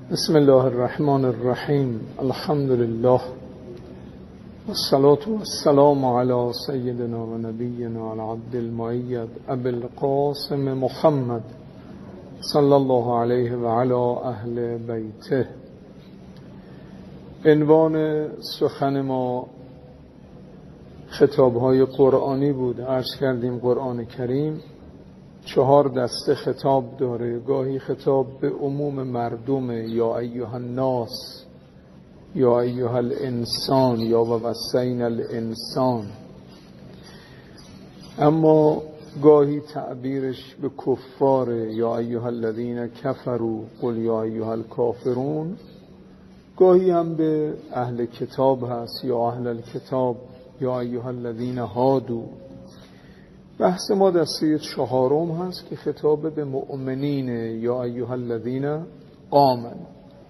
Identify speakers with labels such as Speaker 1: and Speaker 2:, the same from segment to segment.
Speaker 1: بسم الله الرحمن الرحیم. الحمد لله والصلاة والسلام على سیدنا و نبینا العبد المؤید ابی القاسم محمد صلی الله علیه و علی اهل بیته. عنوان سخن ما خطاب‌های قرآنی بود. عرض کردیم قرآن کریم 4 دسته خطاب داره. گاهی خطاب به عموم مردم، یا ایها الناس، یا ایها الانسان، یا ووصینا الانسان. اما گاهی تعبیرش به کفار، یا ایها الذین کفروا قل یا ایها الکافرون. گاهی هم به اهل کتاب هست، یا اهل الکتاب، یا ایها الذین هادوا. بحث ما دسته 4 هست که خطاب به مؤمنین، یا ایها الذین آمنوا.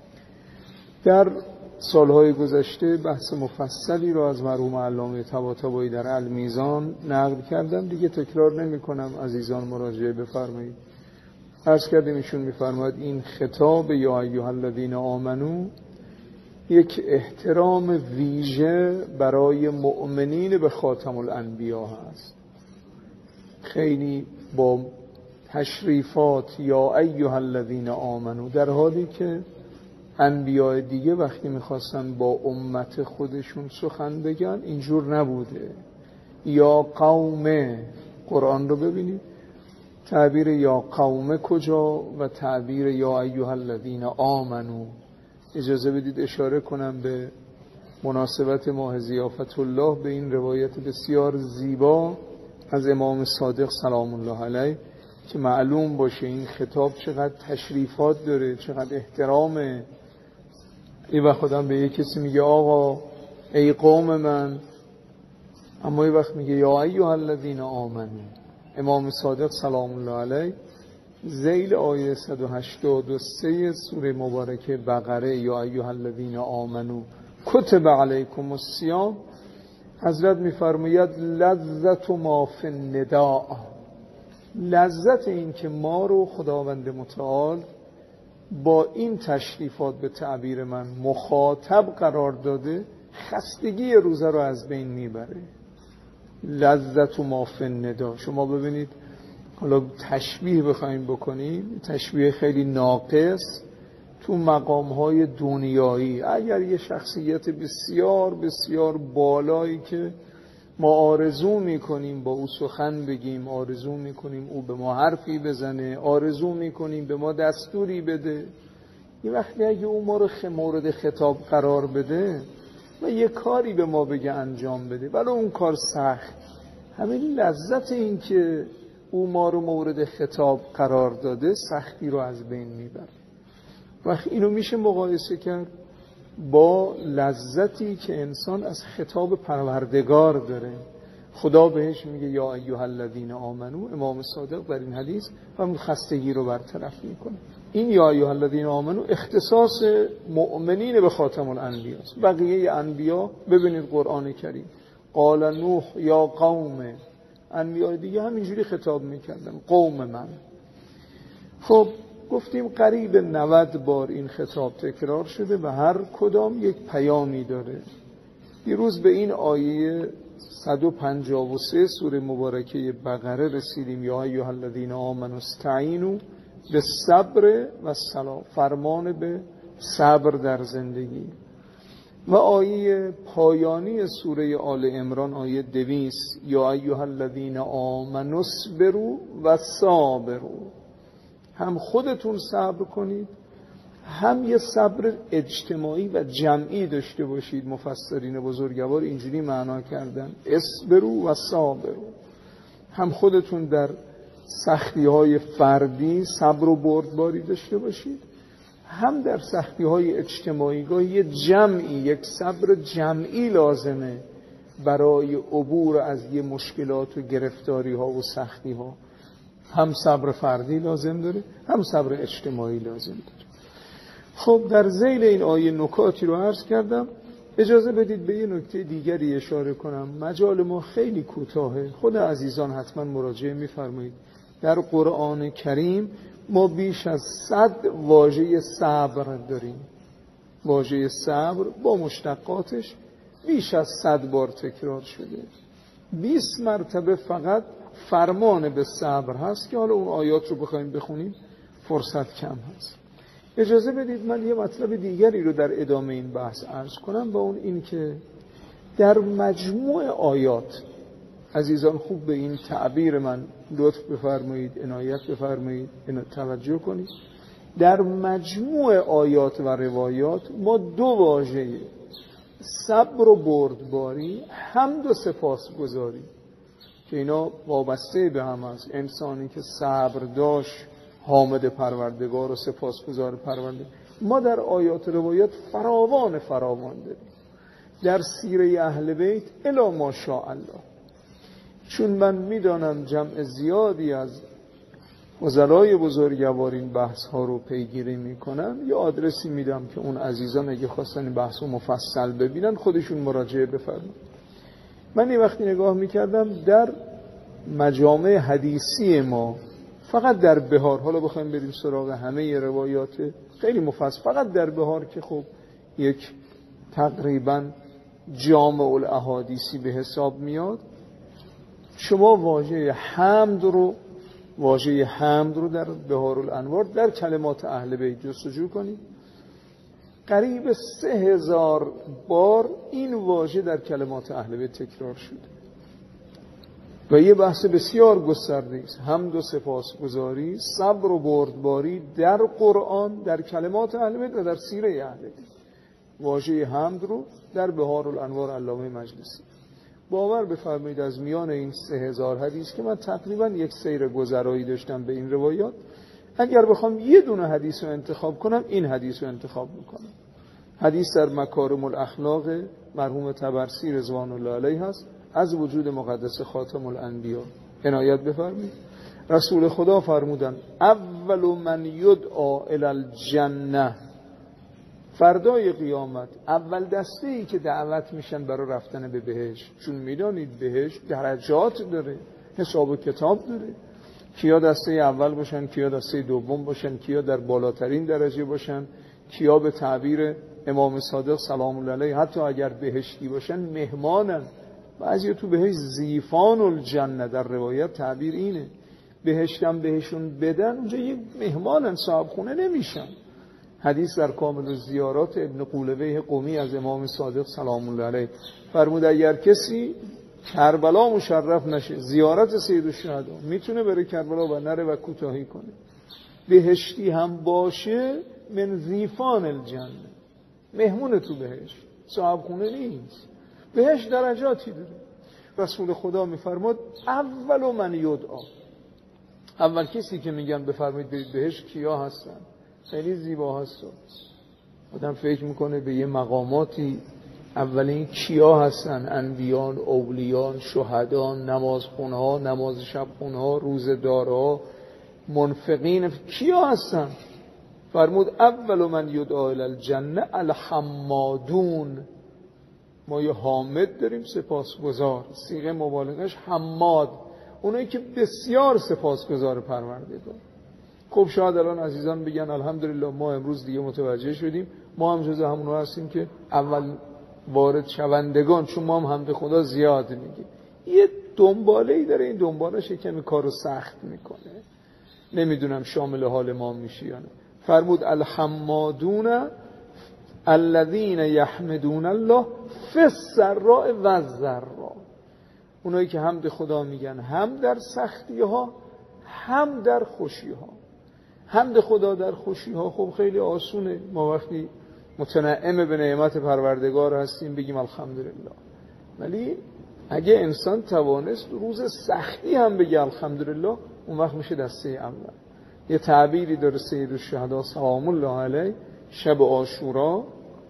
Speaker 1: در سالهای گذشته بحث مفصلی رو از مرحوم علامه طباطبایی در المیزان نقل کردم، دیگه تکرار نمی کنم. عزیزان مراجعه بفرمایید. عرض کردیم ایشون میفرماید این خطاب یا ایها الذین آمنو یک احترام ویژه برای مؤمنین به خاتم الانبیا هست. خیلی با تشریفات یا ایها الذین آمنو، در حالی که انبیاء دیگه وقتی میخواستن با امت خودشون سخن بگن اینجور نبوده. یا قوم، قرآن رو ببینید، تعبیر یا قوم کجا و تعبیر یا ایها الذین آمنو. اجازه بدید اشاره کنم به مناسبت ماه ضیافت الله به این روایت بسیار زیبا از امام صادق سلام الله علیه که معلوم باشه این خطاب چقدر تشریفات داره، چقدر احترامه. این وقت خودم به یک کسی میگه آقا ای قوم من، اما این وقت میگه یا ایها الذین آمنو. امام صادق سلام الله علیه ذیل آیه 183 سوره مبارکه بقره، یا ایها الذین آمنو کتب علیکم الصیام، حضرت میفرماید لذت ما فی النداء، لذت این که ما رو خداوند متعال با این تشریفات به تعبیر من مخاطب قرار داده، خستگی روزه رو از بین میبره. لذت ما فی النداء. شما ببینید حالا تشبیه بخوایم بکنیم، تشبیه خیلی ناقص، تو مقام‌های دنیایی اگر یه شخصیت بسیار بسیار بالایی که ما آرزو میکنیم با او سخن بگیم، آرزو میکنیم او به ما حرفی بزنه، آرزو میکنیم به ما دستوری بده، یه وقتی اگه او ما رو مورد خطاب قرار بده و یه کاری به ما بگه انجام بده، ولی اون کار سخت، همین لذت این که او ما رو مورد خطاب قرار داده سختی رو از بین میبره. وقت اینو میشه مقایسه کرد با لذتی که انسان از خطاب پروردگار داره. خدا بهش میگه یا ایها الذین آمنو. امام صادق در این حدیث همون خستگی رو برطرف میکنه. این یا ایها الذین آمنو اختصاص مؤمنین به خاتم الانبیا است. بقیه انبیا ببینید قرآن کریم قال نوح یا قوم، انبیا دیگه همینجوری خطاب میکردن قوم من. خب گفتیم قریب 90 بار این خطاب تکرار شده و هر کدام یک پیامی داره. دیروز به این آیه 153 سوره مبارکه بقره رسیدیم، یا ایها الذین آمنوا استعینوا بالصبر والصلاة، فرمان به صبر در زندگی. و آیه پایانی سوره آل عمران آیه 200، یا ایها الذین آمنوا اصبروا والصابروا، هم خودتون صبر کنید هم یه صبر اجتماعی و جمعی داشته باشید. مفسرین بزرگوار اینجوری معنا کردن اصبروا و صابروا، هم خودتون در سختی های فردی صبر و بردباری داشته باشید، هم در سختی های اجتماعی گاهی یه جمعی، یک صبر جمعی لازمه برای عبور از یه مشکلات و گرفتاری ها و سختی ها. هم صبر فردی لازم داره هم صبر اجتماعی لازم داره. خب در ذیل این آیه نکاتی رو عرض کردم. اجازه بدید به یه نکته دیگری اشاره کنم. مجال ما خیلی کوتاهه، خود عزیزان حتما مراجعه می‌فرمایید. در قرآن کریم ما بیش از 100 واژه صبر داریم. واژه صبر با مشتقاتش بیش از 100 بار تکرار شده. 20 مرتبه فقط فرمان به صبر هست که حالا اون آیات رو بخوایم بخونیم فرصت کم هست. اجازه بدید من یه مطلب دیگری رو در ادامه این بحث عرض کنم و اون این که در مجموع آیات، عزیزان خوب به این تعبیر من لطف بفرمایید، عنایت بفرمایید، توجه کنید، در مجموع آیات و روایات ما 2 واژه صبر و بردباری، حمد و سپاسگزاری که اینا وابسته به هم هست. انسانی که صبر داشت حامد پروردگار و سپاسگزار پروردگار. ما در آیات و روایات فراوان داریم. در سیره اهل بیت الا ماشاءالله. چون من میدانم جمع زیادی از وزرای بزرگوار این بحث ها رو پیگیری میکنن، یه آدرسی میدم که اون عزیزان اگه خواستن این بحث رو مفصل ببینن خودشون مراجعه بفرمایید. من یه وقتی نگاه میکردم در مجامع حدیثی ما فقط در بهار، حالا بخوایم بریم سراغ همه روایات خیلی مفصل، فقط در بهار که خب یک تقریبا جامع الاحادیثی به حساب میاد، شما واژه حمد رو در بهارالانوار در کلمات اهل بیت جستجو کنید. قریب 3000 بار این واژه در کلمات اهل بیت تکرار شده و یه بحث بسیار گسترده است. حمد و سپاسگزاری، صبر و بردباری در قرآن، در کلمات اهل بیت و در سیره اهل بیت. واژه حمد رو در بهارالانوار علامه مجلسی. باور بفرمایید از میان این 3000 حدیث که من تقریبا یک سیر گذرایی داشتم به این روایات، اگر بخوام یه دونه حدیث رو انتخاب کنم این حدیث رو انتخاب میکنم. حدیث در مکارم الاخلاق مرحوم طبرسی رضوان الله علیه هست از وجود مقدس خاتم الانبیا. عنایت بفرمایید. رسول خدا فرمودن اول من یدعا الی الجنه، فردای قیامت اول دسته ای که دعوت میشن برای رفتن به بهشت، چون میدانید بهشت درجات داره، حساب و کتاب داره، کیا دسته اول باشن، کیا دسته دوم باشن، کیا در بالاترین درجه باشن، کیا به تعبیر امام صادق سلام الله علیه حتی اگر بهشتی باشن مهمانن. بعضی تو بهشت زیفان الجنه، در روایت تعبیر اینه، بهشتم بهشون بدن اونجا یک مهمانن، صاحب خونه نمیشن. حدیث در کامل الزیارات ابن قولویه قمی از امام صادق سلام الله علیه فرمود اگر کسی کربلا مشرف نشه، زیارت سید الشهدا، میتونه بره کربلا و نره و کوتاهی کنه، بهشتی هم باشه من زیفان الجنه، مهمون تو بهشت، صاحب خونه نیست. بهشت درجاتی داره. رسول خدا میفرماد اول من یدعا، اول کسی که میگن بفرمایید برید بهشت کیا هستن؟ خیلی زیبا هست. آدم فکر میکنه به یه مقاماتی، اولین کیا هستن؟ انبیان، اولیان، شهدان، نمازخونها، نماز شبخونها، روزدارها، منفقین، کیا هستن؟ فرمود اول من یدعا الی الجنه الحمادون. ما یه حامد داریم سپاسگزار، صیغه مبالغش حماد، اونایی که بسیار سپاسگزار پروردگار. خب شاید الان عزیزان بگن الحمدلله ما امروز دیگه متوجه شدیم ما هم جز همونها هستیم که اول وارد شوندگان، چون ما هم حمد خدا زیاد میگیم. یه دنباله‌ای داره، این دنبالش کمی کارو سخت میکنه، نمیدونم شامل حال ما میشه یا نه. فرمود الحمادون الذین یحمدون الله فی السراء و الضراء، اونایی که حمد خدا میگن هم در سختی ها هم در خوشی ها. حمد خدا در خوشی ها خب خیلی آسونه، ما وقتی متنعم به نعمت پروردگار هستیم بگیم الحمدلله، ولی اگه انسان توانست روز سختی هم بگه الحمدلله اون وقت میشه دسته اول. یه تعبیری داره سید الشهدا سلام الله علیه، شب عاشورا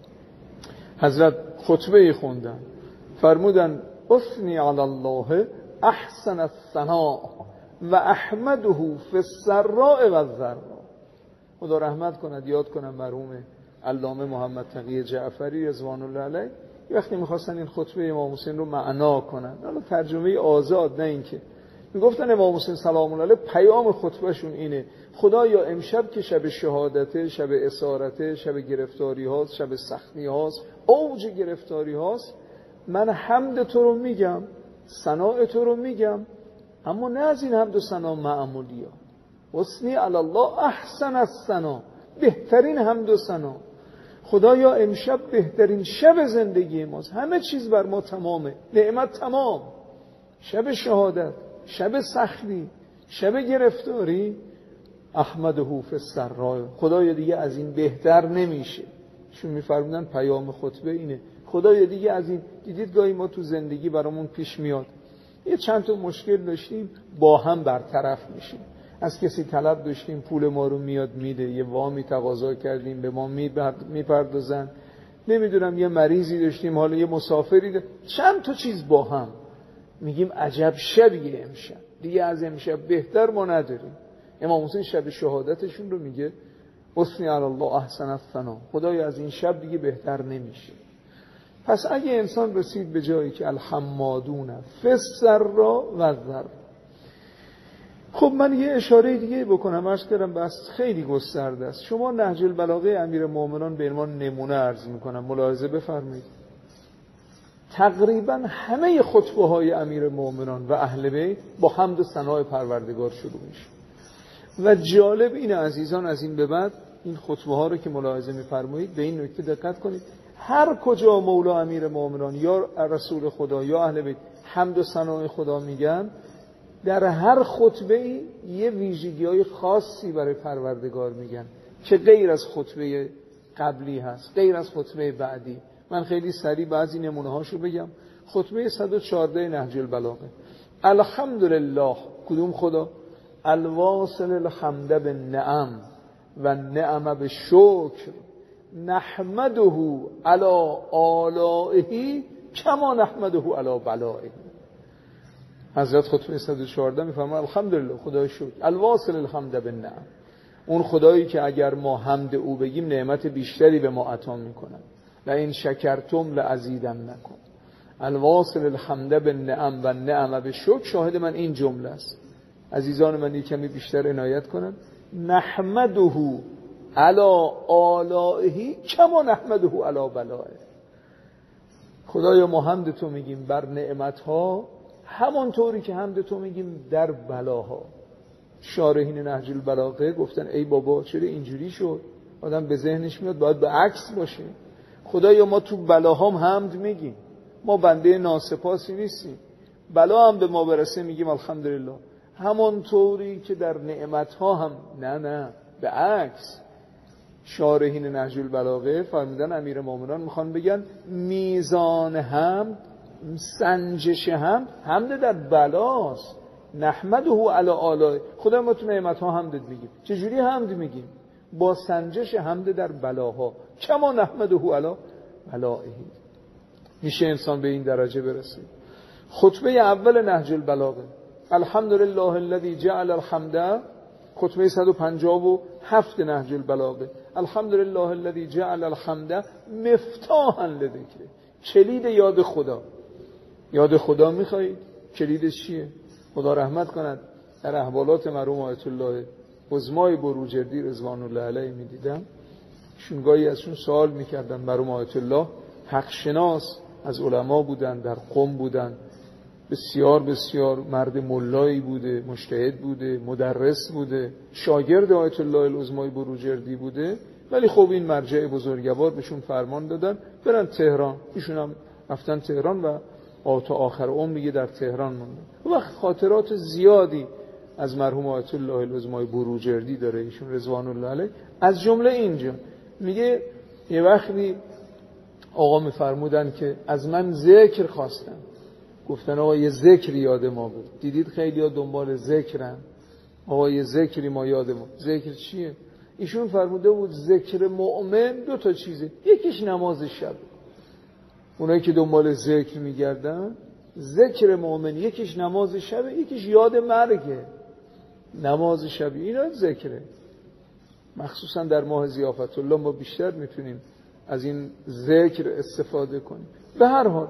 Speaker 1: حضرت خطبه خوندن، فرمودن اثنی علی الله احسن الثناء و احمده فی السراء و الضراء. خدا رحمت کند، یاد کنم مرحوم علامه محمد تقی جعفری رضوان الله علیه وقتی میخواستن این خطبه امام حسین رو معنا کنن، حالا ترجمه آزاد، نه اینکه میگفتن امام حسین سلام الله علیه پیام خطبهشون اینه: خدایا امشب که شب شهادته، شب اسارته، شب گرفتاری هاست، شب سختی هاست، اوج گرفتاری هاست، من حمد تو رو میگم، ثناء تو رو میگم، اما نه از این حمد و ثنا معمولی ها. حسنی علی الله احسن الثنا، بهترین حمد و ثنا. خدایا امشب بهترین شب زندگی ماست، همه چیز بر ما تمامه، نعمت تمام، شب شهادت، شب سختی، شب گرفتاری، احمده فی السراء، خدایا دیگه از این بهتر نمیشه. چون میفرمودن پیام خطبه اینه: خدایا دیگه از این. دیدید گاهی ما تو زندگی برامون پیش میاد یه چند تا مشکل داشتیم، با هم برطرف میشیم. از کسی طلب داشتیم، پول ما رو میاد میده، یه وامی تقاضا کردیم به ما میپردازن، نمیدونم یه مریضی داشتیم، حالا یه مسافری ده. چند تا چیز با هم میگیم عجب شبیه امشب، دیگه از امشب بهتر ما نداریم. امام حسین شب شهادتشون رو میگه: حسنی علی الله احسن الثنا، خدایا از این شب دیگه بهتر نمیشه. پس اگه انسان رسید به جایی که الحمادون فی السراء و الضراء. خب من یه اشاره دیگه بکنم، عرض کردم بس خیلی گسترده است. شما نهج البلاغه امیرالمومنین به عنوان نمونه عرض میکنم، ملاحظه بفرمایید. تقریبا همه خطبه های امیرالمومنین و اهل بیت با حمد و ثنای پروردگار شروع میشه. و جالب اینه عزیزان، از این به بعد این خطبه ها رو که ملاحظه میفرمایید به این نکته دقت کنید: هر کجا مولا امیرالمومنین یا رسول خدا یا اهل بیت حمد و ثنای خدا میگن، در هر خطبه یه ویژگی‌های خاصی برای پروردگار میگن که غیر از خطبه قبلی هست، غیر از خطبه بعدی. من خیلی سریع بعضی نمونه‌هاشو بگم. خطبه 114 نهج البلاغه: الحمدلله، کدوم خدا؟ الواصل الحمد بالنعم و النعم بالشکر، نحمده علی آلائه کما نحمده علی بلائه. حضرت خطبه 114 میفرماید الحمدلله، خدای شکر، الواصل الحمد بالنعم، اون خدایی که اگر ما حمد او بگیم نعمت بیشتری به ما عطا میکنه. و این شکرتم لازیدنکم، الواصل الحمد بالنعم و النعم بالشکر. شاهد من این جمله است. عزیزان من یک کمی بیشتر عنایت کنن: نحمده علی آلائه کما نحمده علی بلائه. خدایا ما حمد تو میگیم بر نعمتها همانطوری که حمد تو میگیم در بلاها. شارحین نهج البلاغه گفتن ای بابا چرا اینجوری شد؟ آدم به ذهنش میاد باید به عکس باشه. خدایا ما تو بلاهام حمد میگیم، ما بنده ناسپاسی نیستیم، بلا هم به ما برسه میگیم الحمدلله. همانطوری که در نعمتها هم نه به عکس. شارحین نهج البلاغه فرمودن امیرالمومنین میخوان بگن میزان حمد، سنجش حمد در بلاست. نحمده علی آلائه، خدا ما تو نعمتها حمد میگیم. چجوری حمد میگیم؟ با سنجش حمد در بلاها، کما نحمده علی بلائه. میشه انسان به این درجه برسه. خطبه اول نهج البلاغه: الحمدلله الذی جعل الحمد، خطبه 157 نهج البلاغه: الحمدلله الذی جعل الحمد مفتاحا لذکره، کلید یاد خدا. یاد خدا میخواهید؟ کلیدش چیه؟ خدا رحمت کند در احوالات مرحوم آیت الله عظمای بروجردی رضوان الله علیه میدیدم، شونگاهی ازشون سوال میکردن. مرحوم آیت الله حق شناس از علما بودن، در قم بودن، بسیار بسیار مرد ملایی بوده، مجتهد بوده، مدرس بوده، شاگرد آیت الله العظمای بروجردی بوده. ولی خب این مرجع بزرگوار بهشون فرمان دادن برن تهران. ایشون هم رفتن تهران و تا آخر عمر دیگه در تهران موندن. و خاطرات زیادی از مرحوم آیت الله العظمای بروجردی داره ایشون رضوان الله علیه. از جمله اینجا میگه یه وقتی آقا میفرمودن که از من ذکر خواستن، گفتن آقا یه ذکر یاد ما بود. دیدید خیلی ها دنبال ذکرن، آقا یه ذکری ما یاد ما. ذکر چیه؟ ایشون فرموده بود ذکر مؤمن دو تا چیزه، یکیش نماز شب. اونایی که دنبال ذکر میگردن، ذکر مؤمن یکیش نماز شب، یکیش یاد مرگه. نماز شب اینا ذکره. مخصوصا در ماه ضیافت الله ما بیشتر میتونیم از این ذکر استفاده کنیم. به هر حال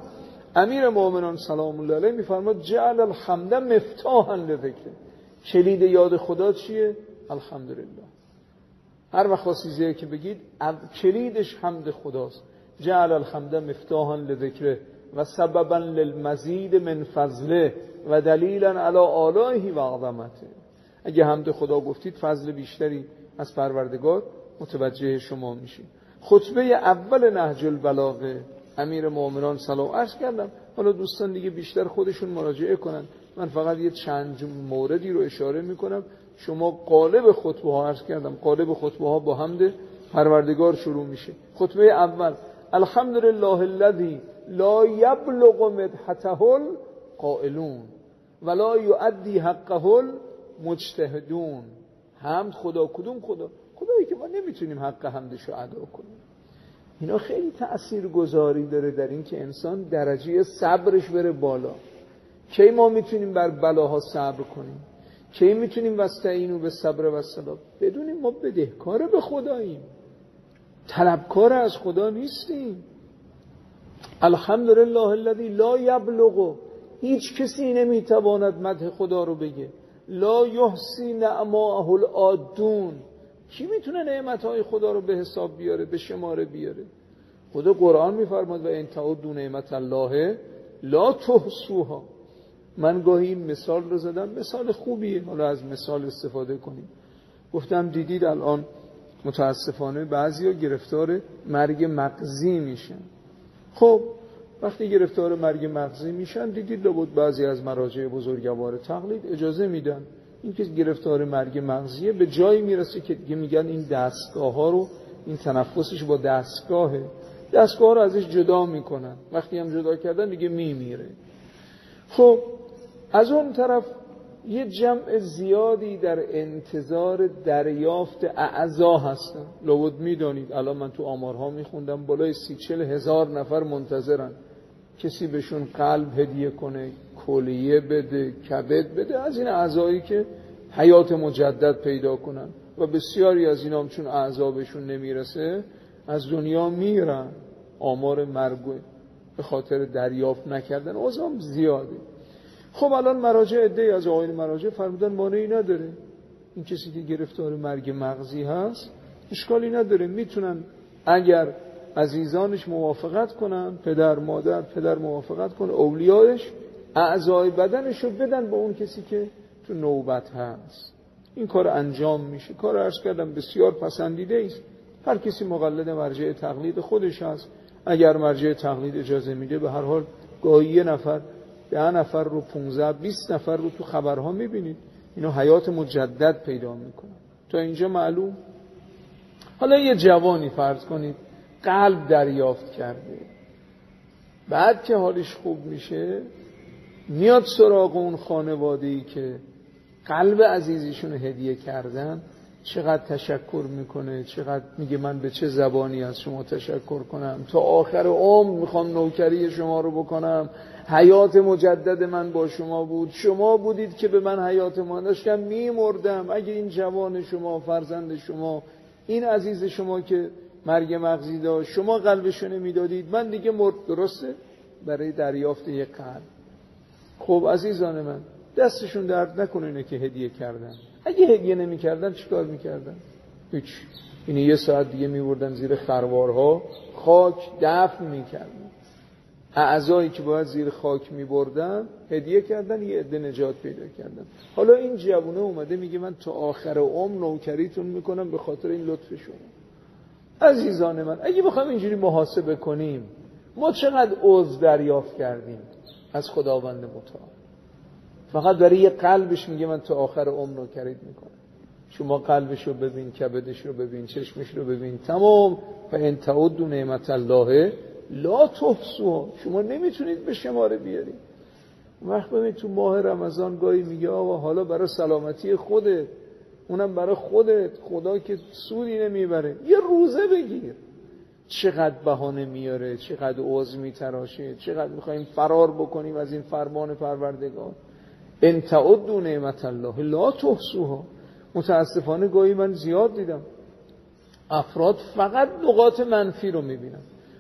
Speaker 1: امیر مومنان سلام الله علیه میفرماد جعل الحمد مفتاحا لذکره. کلید یاد خدا چیه؟ الحمدلله. هر وقت خواستید که بگید کلیدش حمد خداست. جعل الحمد مفتاحا لذکره و سببا للمزید من فضله و دلیلا علی آلائه و عظمته. اگه حمد خدا گفتید فضل بیشتری از پروردگار متوجه شما میشید. خطبه اول نهج البلاغه امیر مومنان سلام عرض کردم. حالا دوستان دیگه بیشتر خودشون مراجعه کنن، من فقط یه چند موردی رو اشاره میکنم. شما قالب خطبه ها عرض کردم، قالب خطبه ها با حمد پروردگار شروع میشه. خطبه اول الحمدلله الذی لا یبلغ مدحته القائلون ولا یؤدی حقه المجتهدون. حمد خدا کدوم خدا؟ خدایی که ما نمیتونیم حق حمدش رو ادا کنیم. اینا خیلی تأثیرگذاری داره در این که انسان درجه صبرش بره بالا. کی ما میتونیم بر بلاها صبر کنیم؟ کی میتونیم واستعینوا بالصبر والصلاة؟ بدونیم ما بدهکار به خداییم، طلبکار از خدا نیستیم. الحمدلله الذی لا یبلغ، هیچ کسی نمیتواند مدح خدا رو بگه. لا یحصی نعماءه العادون، کی میتونه نعمتهای خدا رو به حساب بیاره، به شماره بیاره؟ خدا قرآن میفرماد و ان تعدوا نعمت الله لا تحصوها. من گاهی این مثال رو زدم، مثال خوبیه، حالا از مثال استفاده کنیم. گفتم دیدید الان متاسفانه بعضیا گرفتار مرگ مغزی میشن. خب وقتی گرفتار مرگ مغزی میشن دیدید لابد بعضی از مراجع بزرگوار تقلید اجازه میدن این که گرفتار مرگ مغزیه به جایی میرسه که دیگه میگن این دستگاه ها رو، این تنفسش با دستگاه رو ازش جدا میکنن. وقتی هم جدا کردن دیگه میمیره. خب از اون طرف یه جمع زیادی در انتظار دریافت اعضا هستن. لابد میدانید الان من تو آمارها میخوندم بالای 30-40 هزار نفر منتظرن کسی بهشون قلب هدیه کنه، کلیه بده، کبد بده، از این اعضایی که حیات مجدد پیدا کنن. و بسیاری از اینا هم چون اعضا بهشون نمیرسه از دنیا میرن. آمار مرگ به خاطر دریافت نکردن عضوام زیاده. خب الان مراجع عده‌ای از آقایون مراجع فرمودن مانعی نداره، این کسی که گرفتار مرگ مغزی هست اشکالی نداره، میتونن اگر عزیزانش موافقت کنن، پدر موافقت کنه، اولیاش اعضای بدنش رو بدن به اون کسی که تو نوبت هست. این کار انجام میشه. کار عرض کردم بسیار پسندیده است. هر کسی مقلد مرجع تقلید خودش هست. اگر مرجع تقلید اجازه میده به هر حال گاهی 1 نفر 10 نفر رو 15-20 نفر رو تو خبرها میبینید اینا حیات مجدد پیدا میکنن. تا اینجا معلوم. حالا یه جوانی فرض کنید قلب دریافت کرده، بعد که حالش خوب میشه میاد سراغ اون خانواده‌ای که قلب عزیزیشون هدیه کردن، چقدر تشکر میکنه، چقدر میگه من به چه زبانی از شما تشکر کنم، تا آخر عمر میخوام نوکری شما رو بکنم، حیات مجدد من با شما بود، شما بودید که به من حیات ما داشتم میمردم، اگه این جوان شما، فرزند شما، این عزیز شما که مرگ مغزی داشت شما قلبشو نمیدادید من دیگه مرد. درسته؟ برای دریافت یک قلب. خب عزیزان من دستشون درد نکنه اینه که هدیه کردن. اگه هدیه نمی کردن چیکار میکردن؟ هیچ. اینه 1 ساعت دیگه میبردن زیر خروارها خاک دفن میکردن. اعضایی که باید زیر خاک میبردن هدیه کردن، یه عده نجات پیدا کردن. حالا این جوونه اومده میگه من تا آخر عمر نوکریتون میکنم به خاطر این لطف شما. عزیزان من اگه بخوام اینجوری محاسبه کنیم ما چقدر عضو دریافت کردیم از خداوند متعال؟ فقط برای یه قلبش میگه من تا آخر عمر نوکریت میکنم. شما قلبش رو ببین، کبدش رو ببین، چشمش رو ببین، تمام. و ان تعدوا نعمت الله لا تحصوها، شما نمیتونید به شماره بیارید. وقت ببین تو ماه رمضان گاهی میگه آقا حالا برای سلامتی خودت، اونم برای خودت، خدا که سودی نمیبره، یه روزه بگیر. چقدر بهانه میاره، چقدر عذر میتراشه، چقدر میخوایم فرار بکنیم از این فرمان پروردگار. ان تعدوا نعمت الله لا تحصوها. متاسفانه گاهی من زیاد دیدم افراد فقط نقاط منفی رو میبینن.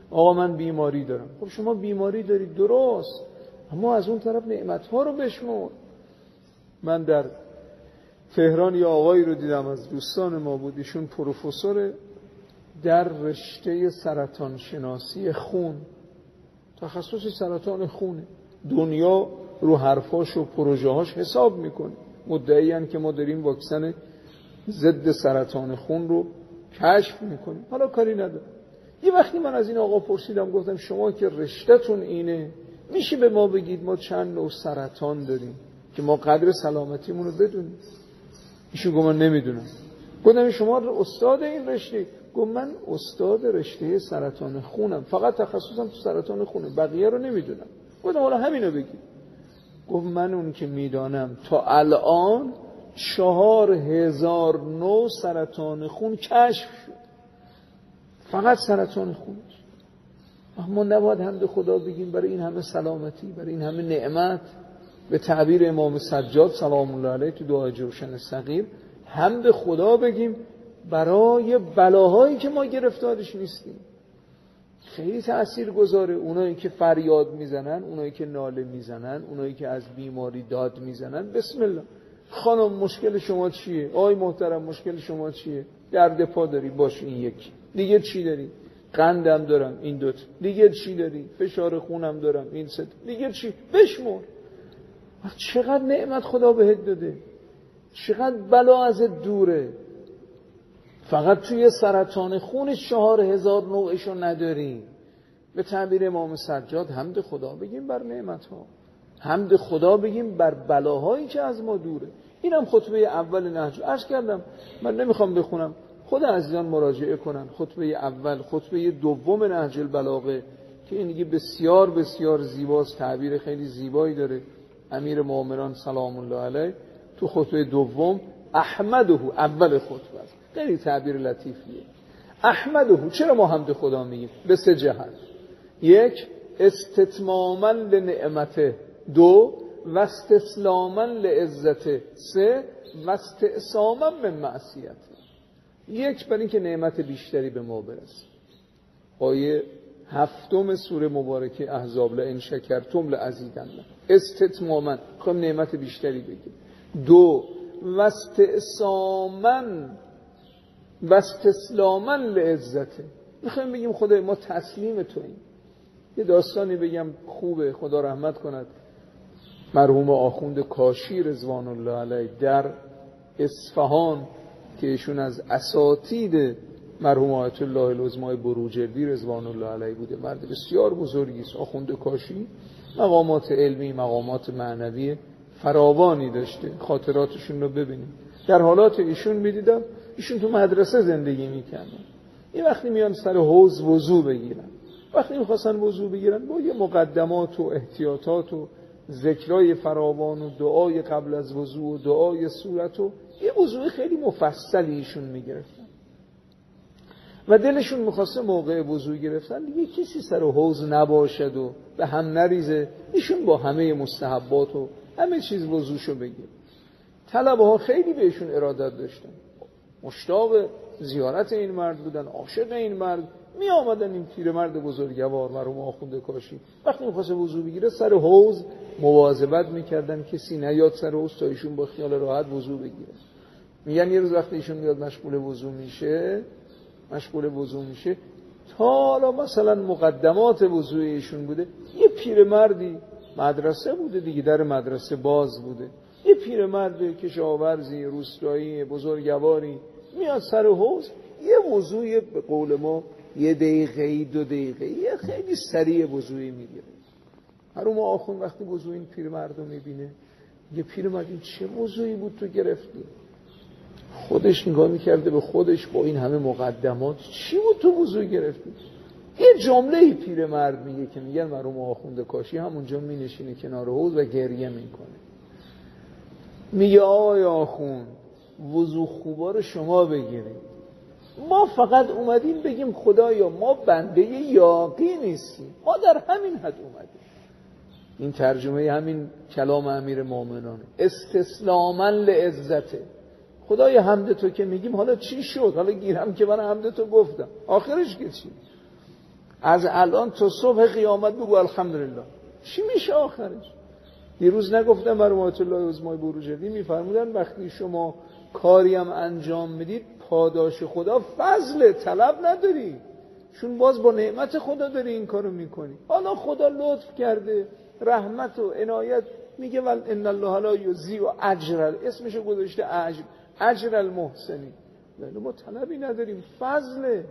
Speaker 1: آقا من بیماری دارم. خب شما بیماری دارید درست، اما از اون طرف نعمت‌ها رو بشمر. من در تهران یه آقایی رو دیدم از دوستان ما بود، ایشون پروفسور در رشته سرطان شناسی خون، تخصص سرطان خونه. دنیا رو حرفاش و پروژه‌هاش حساب میکنه، مدعی‌اند که ما داریم واکسن ضد سرطان خون رو کشف میکنیم. حالا کاری نداره. یه وقتی من از این آقا پرسیدم، گفتم شما که رشته‌تون اینه، میشه به ما بگید ما چند نوع سرطان داریم که ما قدر سلامتیمون رو بدونیم؟ ایشون گفت من نمیدونم. گفتم شما استاد این رشته؟ گفت من استاد رشته سرطان خونم، فقط تخصصم تو سرطان خونه، بقیه رو نمیدونم. گفتم حالا همینو بگید. گفت من اون که میدانم تا الان 4000 نوع سرطان خون کشف شد، فقط سرطان خون. ما نباید حمد خدا بگیم برای این همه سلامتی، برای این همه نعمت؟ به تعبیر امام سجاد سلام الله علیه تو دعای جوشن صغیر، حمد خدا بگیم برای بلاهایی که ما گرفتارش نیستیم. خیلی تأثیر گذاره. اونایی که فریاد میزنن، اونایی که ناله میزنن، اونایی که از بیماری داد میزنن، بسم الله خانم مشکل شما چیه؟ آقای محترم مشکل شما چیه؟ درد پا داری؟ باش این یکی. دیگه چی داری؟ قندم دارم، این دوتا. دیگه چی داری؟ فشار خونم دارم، این سه. دیگه چی؟ بشمر. چقدر نعمت خدا بهت داده، چقدر بلا ازت دوره. فقط توی سرطان خون 4000 نوعشو نداری. به تعبیر امام سجاد حمد خدا بگیم بر نعمت‌ها، حمد خدا بگیم بر بلاهایی که از ما دوره. اینم خطبه اول نهج. عرض کردم من نمیخوام بخونم، خود عزیزان مراجعه کنن. خطبه اول، خطبه دوم نهج البلاغه که این دیگه بسیار بسیار زیباست، تعبیر خیلی زیبایی داره امیر مومنان سلام الله علیه تو خطبه دوم. احمده، اول خطبه است، خیلی تعبیر لطیفیه. احمده، چرا ما حمد خدا میگیم؟ به سه جهت. یک، استتماما لنعمته. دو، واستسلاما لعزته. سه، واستعصاما من معصیته. یک، برای اینکه نعمت بیشتری به ما برسه. آیه 7 سوره مبارکه احزاب، لئن شکرتم لازیدنکم. استتماما خب نعمت بیشتری بگیم. دو، واستسلاما لعزته. میخوایم بگیم خدای ما تسلیم توییم. یه داستانی بگم خوبه، خدا رحمت کند. مرحوم آخوند کاشی رضوان الله علیه در اصفهان که ایشون از اساتید مرحوم آیت الله العظمای بروجردی رضوان الله علیه بوده، مرد بسیار بزرگی است. آخوند کاشی مقامات علمی، مقامات معنوی فراوانی داشته. خاطراتشون رو ببینیم. در حالات ایشون میدیدم ایشون تو مدرسه زندگی میکردن. یه وقتی میان سر حوض وضو بگیرن، وقتی میخواستن وضو بگیرن با یه مقدمات و احتیاطات و ذکرای فراوان و دعای قبل از وضو و دعای صورت و یه وضوء خیلی مفصلی ایشون میگرفتن و دلشون میخواسته موقع وضو گرفتن دیگه کسی سر حوض نباشد و به هم نریزه، ایشون با همه مستحبات و همه چیز وضوشو بگیر. طلبه ها خیلی بهشون ارادت داشتن، مشتاق زیارت این مرد بودن، عاشق این مرد. می آمدن این پیرمرد بزرگوار مرحوم آخوند کاشی وقتی می‌خواسته وضو بگیره سر حوض مواظبت می‌کردن کسی نیاد سر حوض تا ایشون با خیال راحت وضو بگیره. میگن یه روز وقتی ایشون میاد مشغول وضو میشه تا حالا مثلا مقدمات وضوی ایشون بوده، یه پیرمردی مدرسه بوده دیگه، در مدرسه باز بوده، یه پیرمرد کشاورزی روستایی بزرگواری میاد سر حوض یه وضوی به قول ما 1 دقیقه 2 دقیقه یه خیلی سریع وضویی میگیره. مرحوم آخوند وقتی وضوی این پیرمرد رو میبینه یه پیرمرد این چه وضویی بود تو گرفتی؟ خودش نگاه میکرده به خودش با این همه مقدمات چی بود تو وضوی گرفتی؟ یه جمله پیرمرد میگه که میگن مرحوم آخوند کاشی همونجا مینشینه کنار حوض و گریه میکنه. میگه آقای آخوند وضو خوبا رو شما بگیرید، ما فقط اومدیم بگیم خدایا ما بنده یاغی نیستیم، ما در همین حد اومدیم. این ترجمه همین کلام امیر مومنانه. استسلاما لعزته. خدای حمد تو که میگیم حالا چی شد؟ حالا گیرم که من حمد تو گفتم، آخرش که چی؟ از الان تا صبح قیامت بگو الحمدلله. چی میشه آخرش؟ دیروز نگفتم برای آیت الله عظمای بروجردی میفرمودن وقتی شما کاری هم انجام میدید پاداش خدا فضل طلب نداری، چون باز با نعمت خدا داری این کارو میکنی. حالا خدا لطف کرده رحمت و عنایت میگه ول ان الله لا یضیع اجر، اسمشو گذاشته اجر المحسنین. ولی ما طلبی نداریم، فضل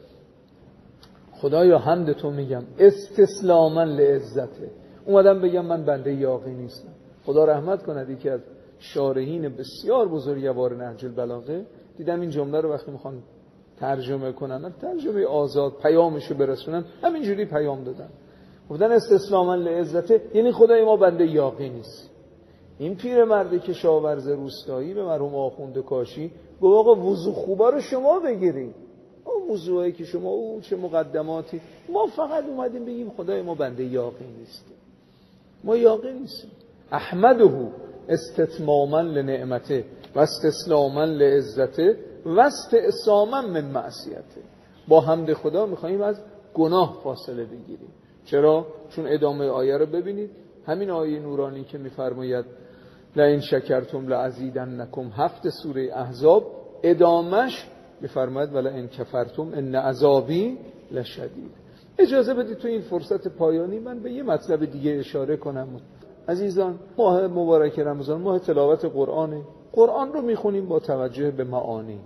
Speaker 1: خدایا حمد تو میگم استسلاما لعزته. اومدم بگم من بنده یاغی نیستم. خدا رحمت کند یکی از شارحین بسیار بزرگوار نهج البلاغه، دیدم این جمله رو وقتی میخوان ترجمه کنن، ترجمه آزاد پیامشو برسونن، همینجوری پیام دادن. گفتن استسلاما لعزته یعنی خدای ما بنده یاغی نیست. این پیرمردی که کشاورز روستایی به مرحوم آخوند کاشی گفت آقا وضو خوبا رو شما بگیرید، اون وضوهایی که شما او چه مقدماتی، ما فقط اومدیم بگیم خدای ما بنده یاغی نیستیم. ما یاغی نیستیم. احمده استتماما لنعمته و استسلاما لعزته و استعصاما من معصیته. با حمد خدا میخواییم از گناه فاصله بگیریم. چرا؟ چون ادامه آیه رو ببینید، همین آیه نورانی که میفرماید لئن شکرتم لازیدنکم، 7 سوره احزاب، ادامش میفرماید ولئن کفرتم ان عذابی لشدید. اجازه بدید تو این فرصت پایانی من به یه مطلب دیگه اشاره کنم. عزیزان، ماه مبارک رمضان ماه تلاوت قرآنه. قرآن رو میخونیم با توجه به معانی،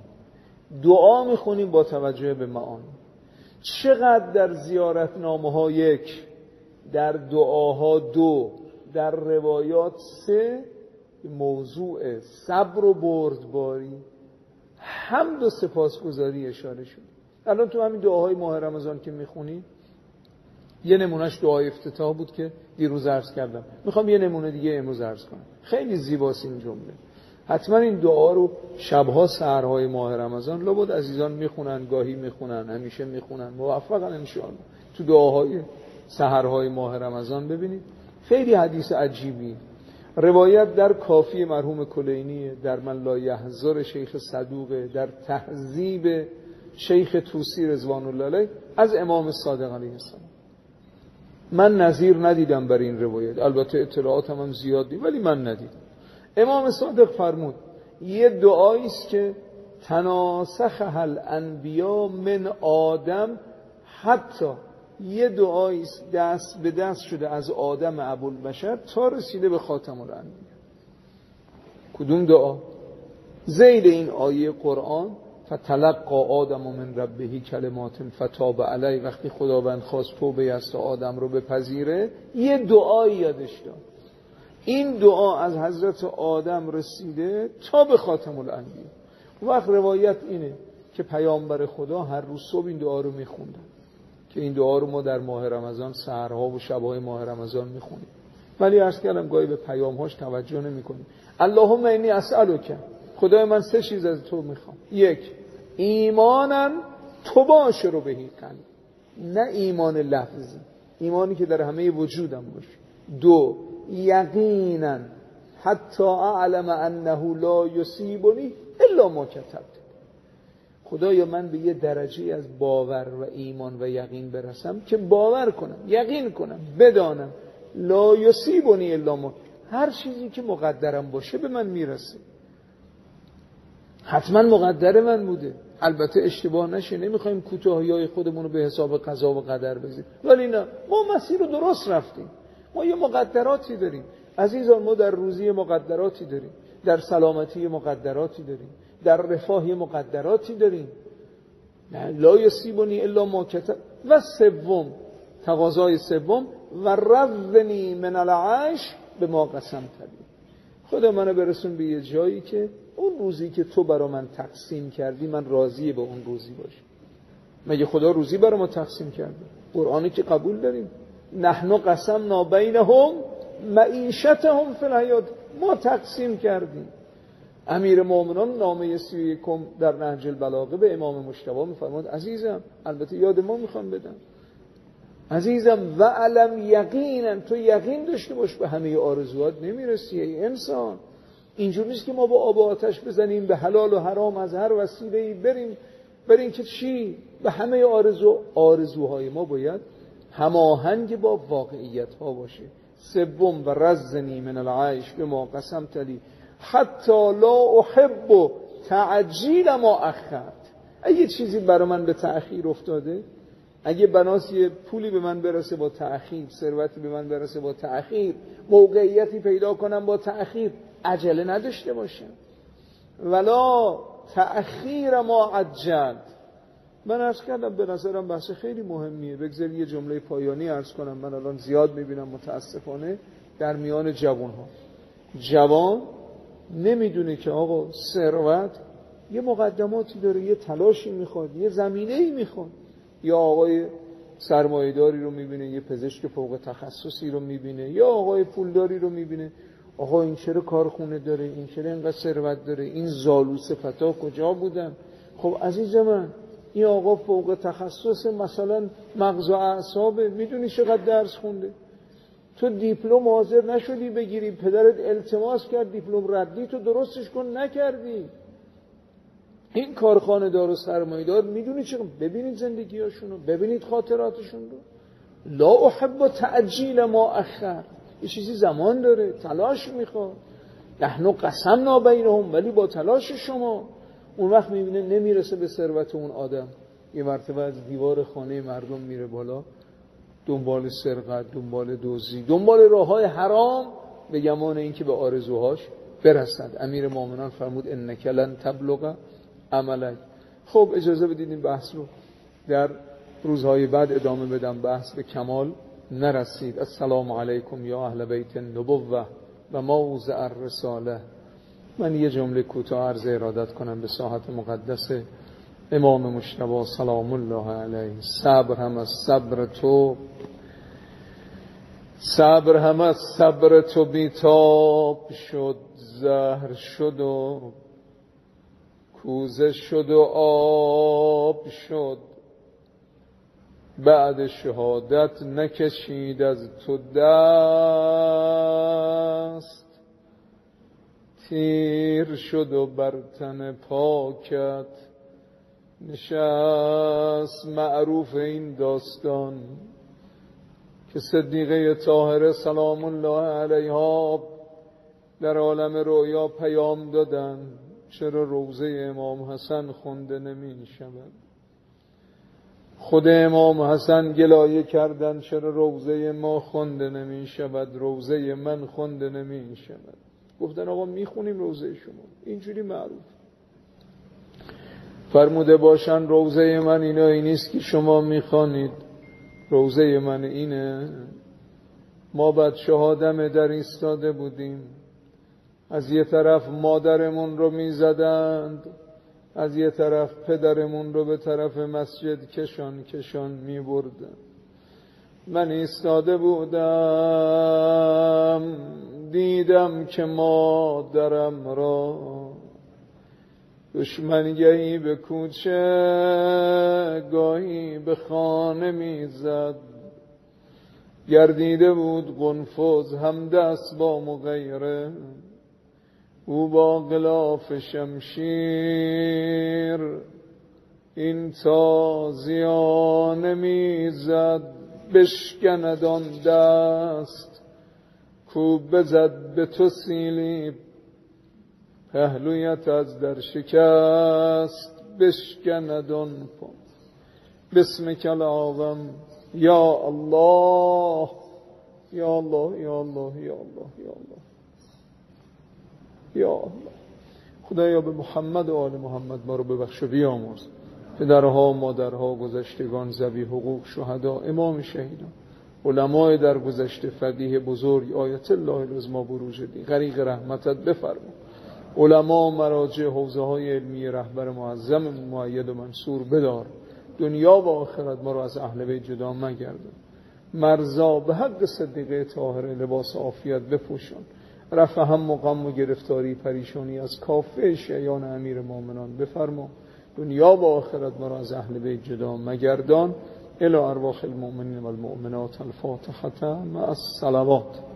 Speaker 1: دعا میخونیم با توجه به معانی. چقدر در زیارتنامه‌ها 1، در دعاها 2، در روایات 3 موضوع صبر و بردباری، حمد و سپاسگزاری اشاره شد. الان تو همین دعاهای ماه رمضان که میخونی، یه نمونهش دعای افتتاح بود که دیروز عرض کردم، میخوام یه نمونه دیگه امروز عرض کنم. خیلی زیباست این جمله. حتما این دعا رو شبها سحرهای ماه رمضان لابد عزیزان میخونن، گاهی میخونن، همیشه میخونن، موفقن انشاءالله. تو دعاهای سحرهای ماه رمضان ببینید خیلی حدیث عجیبی. روایت در کافی مرحوم کلینی، در من لا یحضر شیخ صدوقه، در تهذیب شیخ طوسی رضوان الله علیه از امام صادق علیه السلام. من نظیر ندیدم بر این روایت، البته اطلاعاتم هم زیاد نیست ولی من ندیدم. امام صادق فرمود یه دعایی است که تناسخ الانبیا من آدم، حتی یه دعایی است دست به دست شده از آدم ابوالبشر تا رسیده به خاتم الانبیا. کدوم دعا؟ ذیل این آیه قرآن فتلقى آدم من ربه کلمات فتاب علیه، وقتی خداوند خواست توبه از آدم رو بپذیره یه دعایی یادش داد. این دعا از حضرت آدم رسیده تا به خاتم الانبیا. وقت روایت اینه که پیامبر خدا هر روز صبح این دعا رو میخوندن، که این دعا رو ما در ماه رمضان سحرها و شبهای ماه رمضان میخونیم، ولی عرض کردم گاهی به پیامهاش توجه نمیکنیم. اللهم انی اسألک، خدای من 3 چیز از تو میخوام. 1 ایمانن تباشر بهی قلب، نه ایمان لفظی، ایمانی که در همه وجودم باشه. 2 یقینا حتی اعلم انه لا یصیبنی الا ما کتبت، خدایا من به یه درجه از باور و ایمان و یقین برسم که باور کنم، یقین کنم، بدانم لا یصیبنی الا ما، هر چیزی که مقدرم باشه به من میرسه. حتما مقدر من بوده، البته اشتباه نشه، نمیخوایم کوتاهی‌های خودمون رو به حساب قضا و قدر بزنیم، ولی نه، ما مسیر رو درست رفتیم. ما یه مقدراتی داریم عزیزان، ما در روزی مقدراتی داریم، در سلامتی مقدراتی داریم، در رفاه مقدراتی داریم. لا یصیبنی الا ما کتب. و 3 تقاضای 3 و رضنی من العیش به ما قسمت لی، خدا منو برسون به یه جایی که اون روزی که تو برا من تقسیم کردی من راضی به اون روزی باشم. مگه خدا روزی برا ما تقسیم کرده؟ قرآنی که قبول داریم، نحن قسمنا بینهم معیشتهم فی الحیات، ما تقسیم کردیم. امیر مومنان نامه 31 در نهج البلاغه به امام مجتبی میفرماد عزیزم، البته یاد ما میخوام بدم، عزیزم و علم یقینا، تو یقین داشته باش به همه آرزوات نمیرسی ای انسان. اینجور نیست که ما با آب و آتش بزنیم، به حلال و حرام از هر وسیله‌ای بریم برای اینکه چی؟ به همه آرزوهای ما باید هماهنگ با واقعیت ها باشه. سوم و رزنی من العیش بما قسمت لی حتی لا احب تعجیل ما اخرت. اگه چیزی برای من به تأخیر افتاده، اگه بناس یه پولی به من برسه با تأخیر، ثروتی به من برسه با تأخیر، موقعیتی پیدا کنم با تأخیر، عجله نداشته باشم. ولا تأخیر ما عجل. من عرض کردم به نظرم بحث خیلی مهمیه. بگذاری یه جمله پایانی عرض کنم. من الان زیاد میبینم متاسفانه در میان جوان‌ها، جوان نمیدونه که آقا ثروت یه مقدماتی داره، یه تلاشی میخواد، یه زمینه‌ای میخواد. یا آقای سرمایه‌داری رو میبینه، یه پزشک فوق تخصصی رو میبینه، یا آقای پولداری رو میبینه، آقا این چرا کارخونه داره، این چرا اینقدر ثروت داره، این زالو صفتا کجا بودن؟ خب عزیز من، این آقا فوق تخصص مثلا مغز و اعصابه، میدونی چقدر درس خونده؟ تو دیپلم حاضر نشدی بگیری، پدرت التماس کرد دیپلم ردی، تو درستش کن نکردی. این کارخانه دار و سرمایه دار میدونی چقدر؟ ببینید زندگیاشونو، ببینید خاطراتشون رو. لا احب تعجیل ما اخر. یه چیزی زمان داره، تلاش میخواد. نحن قسمنا بینهم، ولی با تلاش شما. اون وقت میبینه نمیرسه به ثروت اون آدم، یه مرتبه از دیوار خانه مردم میره بالا، دنبال سرقت، دنبال دزدی، دنبال راههای حرام، به گمان اینکه به آرزوهاش برسد. امیر مومنان فرمود انک لن تبلغ عملک. خب اجازه بدید این بحث رو در روزهای بعد ادامه بدم. بحث به کمال نرسید. السلام علیکم یا اهل بیت النبوة و موضع الرساله. من یه جمله کوتاه عرض ارادت کنم به ساحت مقدس امام مجتبی سلام الله علیه. صبر هم از صبر تو، صبر هم از صبر تو بیتاب شد، زهر شد و کوزه شد و آب شد. بعد شهادت نکشید از تو دست، تیر شد و بر تن پاکت نشست. معروف این داستان که صدیقه طاهره سلام الله علیها در عالم رویا پیام دادن چرا روضه امام حسن خونده نمی شود. خود امام حسن گلایه کردن چرا روضه ما خونده نمی شود، روضه من خونده نمی شود. گفتن آقا میخونیم روضه شما، اینجوری معروف. فرموده باشن روضه من اینایی نیست که شما میخوانید، روضه من اینه. ما بعد شهادم در ایستاده بودیم، از یه طرف مادرمون رو میزدند، از یه طرف پدرمون رو به طرف مسجد کشان میبردن. من ایستاده بودم، دیدم که مادرم را دشمنگهی به کوچه گاهی به خانه میزد. گردیده بود قنفذ هم دست با مغیره، او با غلاف شمشیر این تازیانه میزد. بشکند آن دست کوب بزد به تو سیلی، پهلویت از در شکست. بشکند آن پا بسم کلاوم یا الله یا الله یا الله یا الله یا الله یا الله. خدایا به محمد و آل محمد ما رو ببخش و بیامرز. پدرها، مادرها، گذشتگان، ذوی حقوق، شهدا، امام شهیدان، علمای در گذشته، فقیه بزرگ، آیت الله العظمی بروجردی، غریق رحمتت بفرما. علما، مراجع، حوزه های علمی، رهبر معظم مؤید و منصور بدار. دنیا و آخرت ما رو از اهل بیت جدا مگردان. مرزا به حق صدیقه طاهره لباس عافیت بپوشان. رفع هم و غم و گرفتاری پریشانی از کافه شیعان امیر مومنان بفرما. دنیا و آخرت ما را از اهل بیت جدا مگردان. الی ارواح المؤمنین و المؤمنات الفاتحه مع الصلوات.